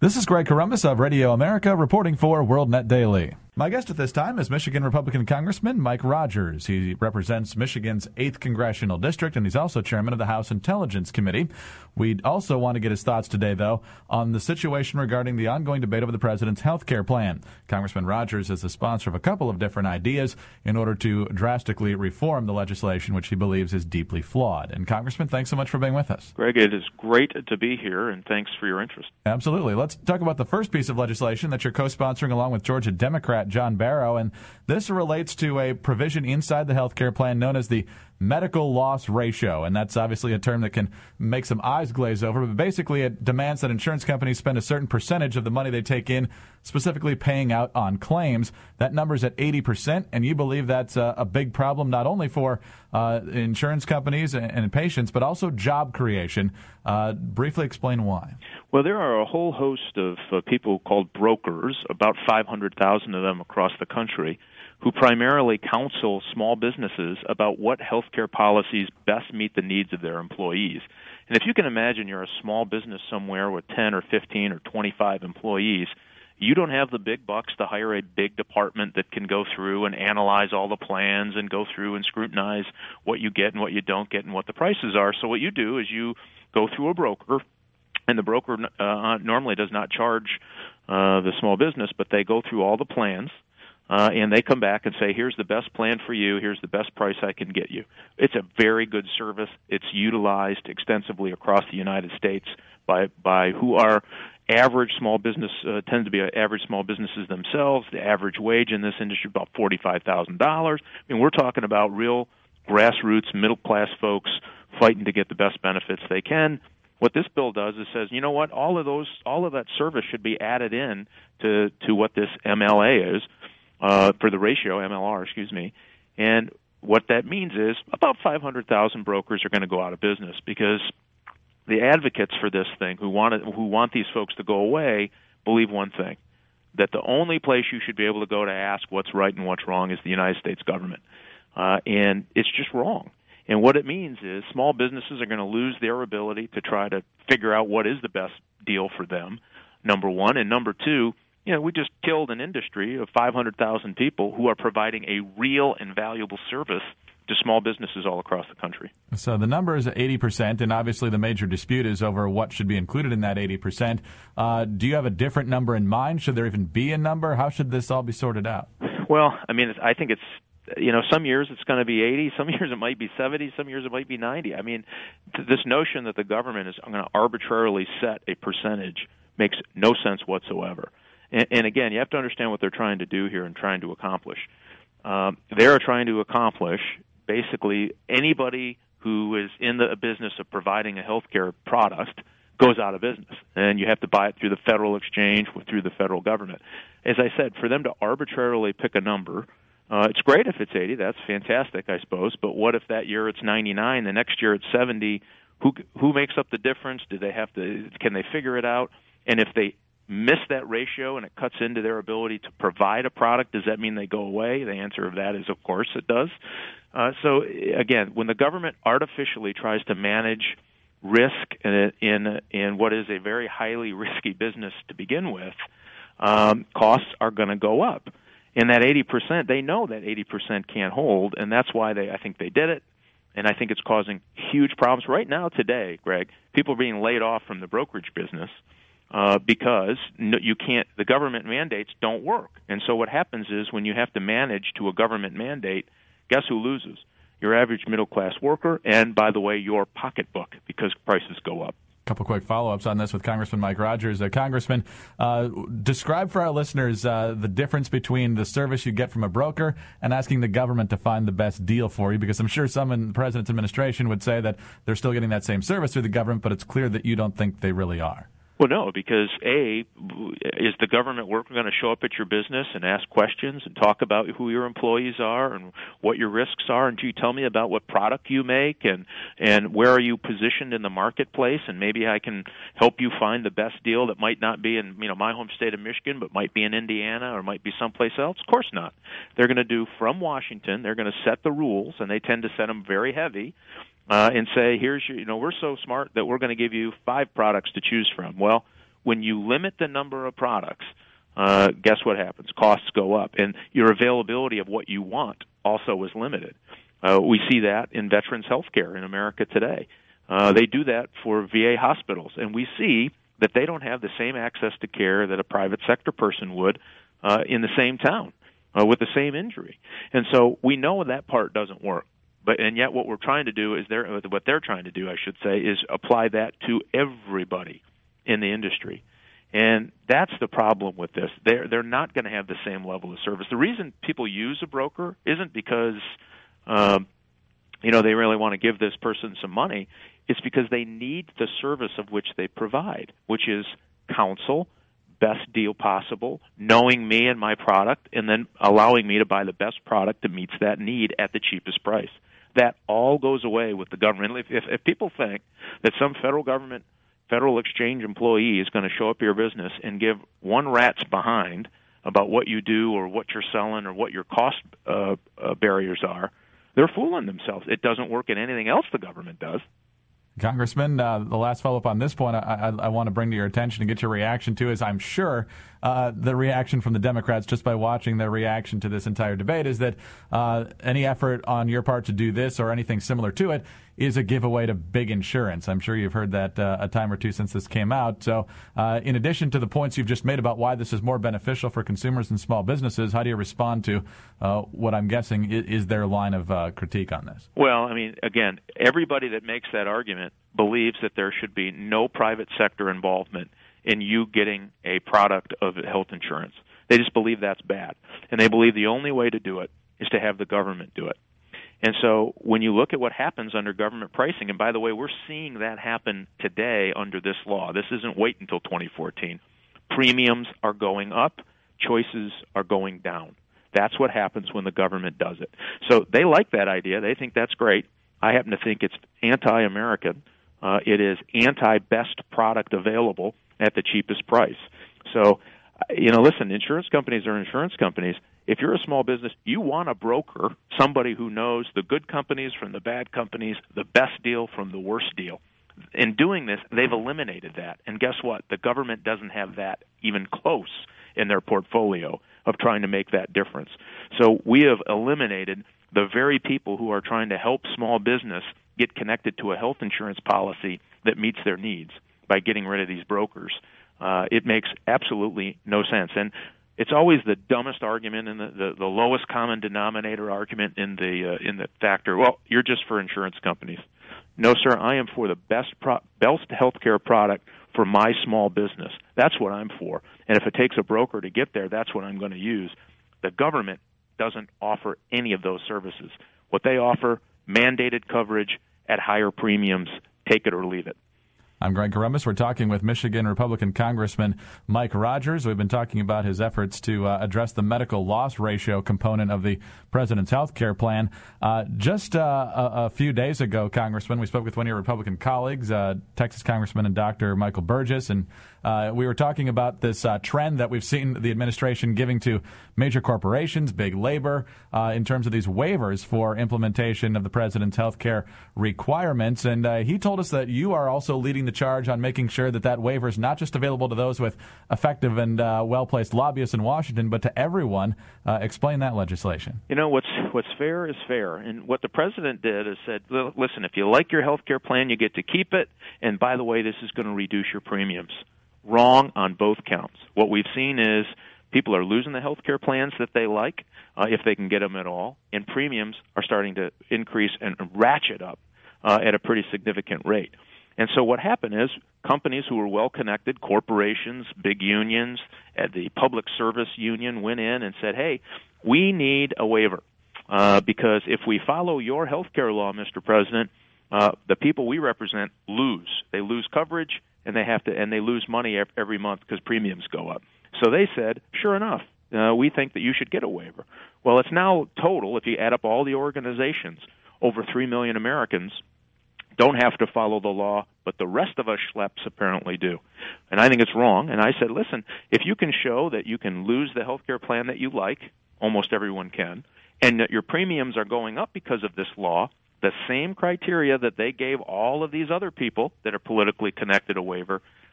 This is Greg Corombos of Radio America reporting for WorldNet Daily. My guest at this time is Michigan Republican Congressman Mike Rogers. He represents Michigan's 8th Congressional District, and he's also chairman of the House Intelligence Committee. We'd also want to get his thoughts today, though, on the situation regarding the ongoing debate over the president's health care plan. Congressman Rogers is the sponsor of a couple of different ideas in order to drastically reform the legislation, which he believes is deeply flawed. And, Congressman, thanks so much for being with us. Greg, it is great to be here, and thanks for your interest. Absolutely. Let's talk about the first piece of legislation that you're co-sponsoring along with Georgia Democrat John Barrow, and this relates to a provision inside the health care plan known as the medical loss ratio, and that's obviously a term that can make some eyes glaze over, but basically it demands that insurance companies spend a certain percentage of the money they take in specifically paying out on claims. That number's at 80%, and you believe that's a big problem not only for insurance companies and patients, but also job creation. Briefly explain why. Well, there are a whole host of people called brokers, about 500,000 of them across the country, who primarily counsel small businesses about what healthcare policies best meet the needs of their employees. And if you can imagine you're a small business somewhere with 10 or 15 or 25 employees, you don't have the big bucks to hire a big department that can go through and analyze all the plans and go through and scrutinize what you get and what you don't get and what the prices are. So what you do is you go through a broker, and the broker normally does not charge the small business, but they go through all the plans. And they come back and say, here's the best plan for you, here's the best price I can get you. It's a very good service. It's utilized extensively across the United States by who are average small business, tend to be average small businesses themselves. The average wage in this industry is about $45,000. I mean, we're talking about real grassroots, middle-class folks fighting to get the best benefits they can. What this bill does is says, you know what, all of that service should be added in to what this MLA is. For the ratio, MLR, and what that means is about 500,000 brokers are going to go out of business because the advocates for this thing who want these folks to go away believe one thing, that the only place you should be able to go to ask what's right and what's wrong is the United States government, and it's just wrong. And what it means is small businesses are going to lose their ability to try to figure out what is the best deal for them, number one, and number two, we just killed an industry of 500,000 people who are providing a real and valuable service to small businesses all across the country. So the number is 80%, and obviously the major dispute is over what should be included in that 80%. Do you have a different number in mind? Should there even be a number? How should this all be sorted out? Well, I mean, I think it's, some years it's going to be 80, some years it might be 70, some years it might be 90. I mean, this notion that the government is going to arbitrarily set a percentage makes no sense whatsoever. And again, you have to understand what they're trying to do here and trying to accomplish. They are trying to accomplish basically anybody who is in the business of providing a healthcare product goes out of business, and you have to buy it through the federal exchange, through the federal government. As I said, for them to arbitrarily pick a number, it's great if it's 80. That's fantastic, I suppose. But what if that year it's 99, the next year it's 70? Who makes up the difference? Can they figure it out? And if they miss that ratio and it cuts into their ability to provide a product, does that mean they go away? The answer of that is, of course, it does. So, again, when the government artificially tries to manage risk in what is a very highly risky business to begin with, costs are going to go up. And that 80%, they know that 80% can't hold, and that's why I think they did it. And I think it's causing huge problems. Right now, today, Greg, people are being laid off from the brokerage business because the government mandates don't work. And so what happens is when you have to manage to a government mandate, guess who loses? Your average middle-class worker and, by the way, your pocketbook, because prices go up. A couple quick follow-ups on this with Congressman Mike Rogers. Congressman, describe for our listeners the difference between the service you get from a broker and asking the government to find the best deal for you, because I'm sure some in the President's administration would say that they're still getting that same service through the government, but it's clear that you don't think they really are. Well, no, because is the government worker going to show up at your business and ask questions and talk about who your employees are and what your risks are, and do you tell me about what product you make and where are you positioned in the marketplace, and maybe I can help you find the best deal that might not be in my home state of Michigan, but might be in Indiana or might be someplace else? Of course not. They're going to do from Washington. They're going to set the rules, and they tend to set them very heavy. And say, we're so smart that we're going to give you 5 products to choose from. Well, when you limit the number of products, guess what happens? Costs go up, and your availability of what you want also is limited. We see that in veterans health care in America today. They do that for VA hospitals, and we see that they don't have the same access to care that a private sector person would in the same town with the same injury. And so we know that part doesn't work. And yet what we're trying to do is what they're trying to do, I should say, is apply that to everybody in the industry. And that's the problem with this. They're not going to have the same level of service. The reason people use a broker isn't because they really want to give this person some money. It's because they need the service of which they provide, which is counsel, best deal possible, knowing me and my product, and then allowing me to buy the best product that meets that need at the cheapest price. That all goes away with the government. If people think that some federal exchange employee is going to show up to your business and give one rat's behind about what you do or what you're selling or what your cost barriers are, they're fooling themselves. It doesn't work in anything else the government does. Congressman, the last follow-up on this point I want to bring to your attention and get your reaction to is I'm sure the reaction from the Democrats just by watching their reaction to this entire debate is that any effort on your part to do this or anything similar to it is a giveaway to big insurance. I'm sure you've heard that a time or two since this came out. So in addition to the points you've just made about why this is more beneficial for consumers and small businesses, how do you respond to what I'm guessing is their line of critique on this? Well, I mean, again, everybody that makes that argument believes that there should be no private sector involvement in you getting a product of health insurance. They just believe that's bad. And they believe the only way to do it is to have the government do it. And so when you look at what happens under government pricing, and by the way, we're seeing that happen today under this law. This isn't wait until 2014. Premiums are going up. Choices are going down. That's what happens when the government does it. So they like that idea. They think that's great. I happen to think it's anti-American. It is anti-best product available at the cheapest price. So, listen, insurance companies are insurance companies. If you're a small business, you want a broker, somebody who knows the good companies from the bad companies, the best deal from the worst deal. In doing this, they've eliminated that. And guess what? The government doesn't have that even close in their portfolio of trying to make that difference. So we have eliminated the very people who are trying to help small business get connected to a health insurance policy that meets their needs by getting rid of these brokers. It makes absolutely no sense. And it's always the dumbest argument and the lowest common denominator argument in the factor. Well, you're just for insurance companies. No, sir, I am for the best healthcare product for my small business. That's what I'm for. And if it takes a broker to get there, that's what I'm going to use. The government doesn't offer any of those services. What they offer, mandated coverage at higher premiums. Take it or leave it. I'm Greg Corombos. We're talking with Michigan Republican Congressman Mike Rogers. We've been talking about his efforts to address the medical loss ratio component of the president's health care plan. Just a few days ago, Congressman, we spoke with one of your Republican colleagues, Texas Congressman and Dr. Michael Burgess, and we were talking about this trend that we've seen the administration giving to major corporations, big labor, in terms of these waivers for implementation of the president's health care requirements. And he told us that you are also leading the charge on making sure that waiver is not just available to those with effective and well-placed lobbyists in Washington, but to everyone. Explain that legislation. What's fair is fair. And what the president did is said, listen, if you like your health care plan, you get to keep it. And by the way, this is going to reduce your premiums. Wrong on both counts. What we've seen is people are losing the health care plans that they like, if they can get them at all, and premiums are starting to increase and ratchet up at a pretty significant rate. And so what happened is companies who were well-connected, corporations, big unions, the Public Service Union went in and said, hey, we need a waiver because if we follow your health care law, Mr. President, the people we represent lose. They lose coverage, and they lose money every month because premiums go up. So they said, sure enough, we think that you should get a waiver. Well, it's now total, if you add up all the organizations, over 3 million Americans don't have to follow the law, but the rest of us schleps apparently do. And I think it's wrong. And I said, listen, if you can show that you can lose the health care plan that you like, almost everyone can, and that your premiums are going up because of this law, the same criteria that they gave all of these other people that are politically connected a waiver,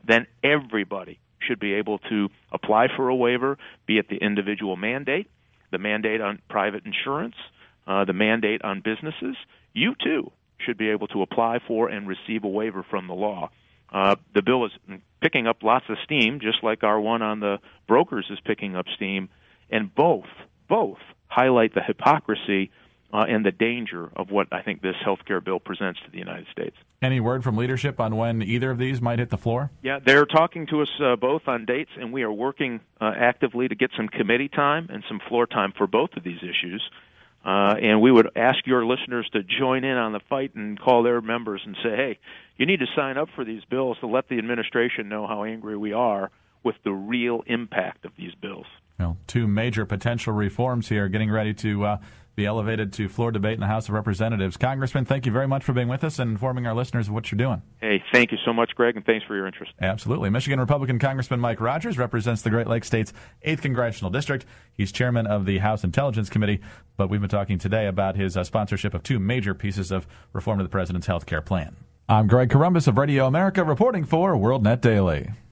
then everybody should be able to apply for a waiver, be it the individual mandate, the mandate on private insurance, the mandate on businesses. You, too, should be able to apply for and receive a waiver from the law. The bill is picking up lots of steam, just like our one on the brokers is picking up steam, and both highlight the hypocrisy and the danger of what I think this health care bill presents to the United States. Any word from leadership on when either of these might hit the floor? Yeah, they're talking to us both on dates, and we are working actively to get some committee time and some floor time for both of these issues. And we would ask your listeners to join in on the fight and call their members and say, hey, you need to sign up for these bills to let the administration know how angry we are with the real impact of these bills. Well, two major potential reforms here getting ready to be elevated to floor debate in the House of Representatives. Congressman, thank you very much for being with us and informing our listeners of what you're doing. Hey, thank you so much, Greg, and thanks for your interest. Absolutely. Michigan Republican Congressman Mike Rogers represents the Great Lakes State's 8th Congressional District. He's chairman of the House Intelligence Committee, but we've been talking today about his sponsorship of two major pieces of reform to the president's health care plan. I'm Greg Corombos of Radio America reporting for WorldNet Daily.